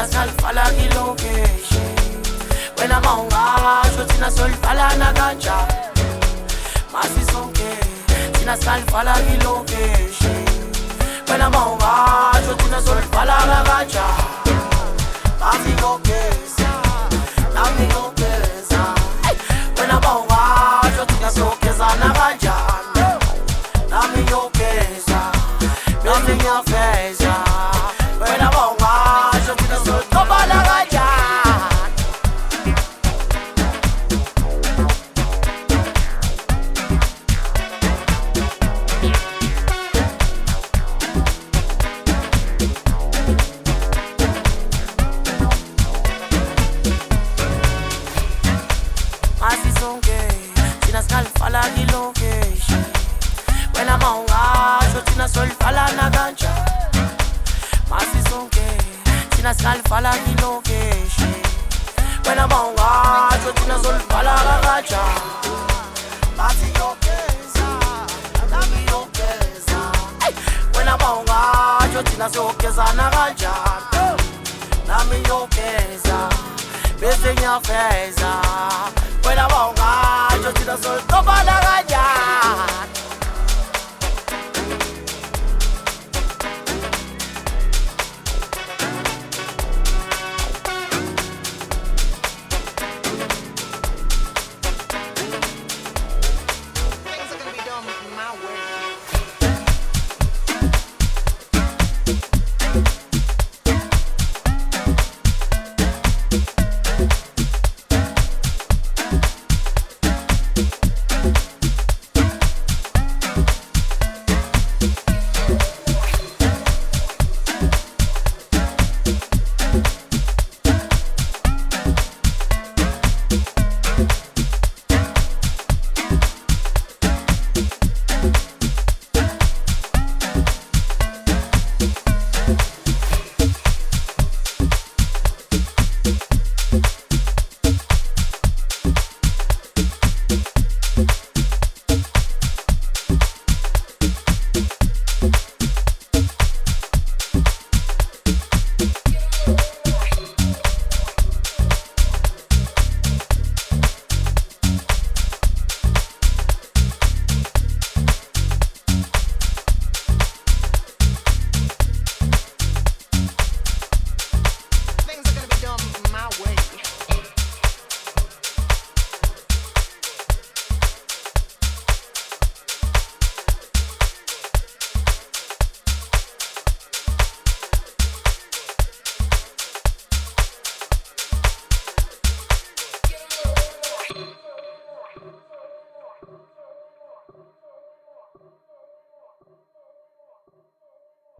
thina salifala kilokeshi. Wena maungasho thina solifala nakanjani. Masisonke thina salifala kilokeshi. Wena maungasho thina solifala nakanjani. Mamigokeza, namigokeza. Wena maungasho thina sokeza nakanjani. Namigokeza, bese ngiyafeza. Wena maungasho thina solifala nakanjani. Masisonke thina salifala kilokeshi. Wena maungasho thina solifala nakanjani. Masisonke thina salifala kilokeshi. Wena maungasho thina solifala nakanjani. Masiyokeza, namiyokeza. Wena maungasho thina sokeza nakanjani. Namiyokeza, bese ngiyafeza. Wena maungasho thina solifala nakanjani.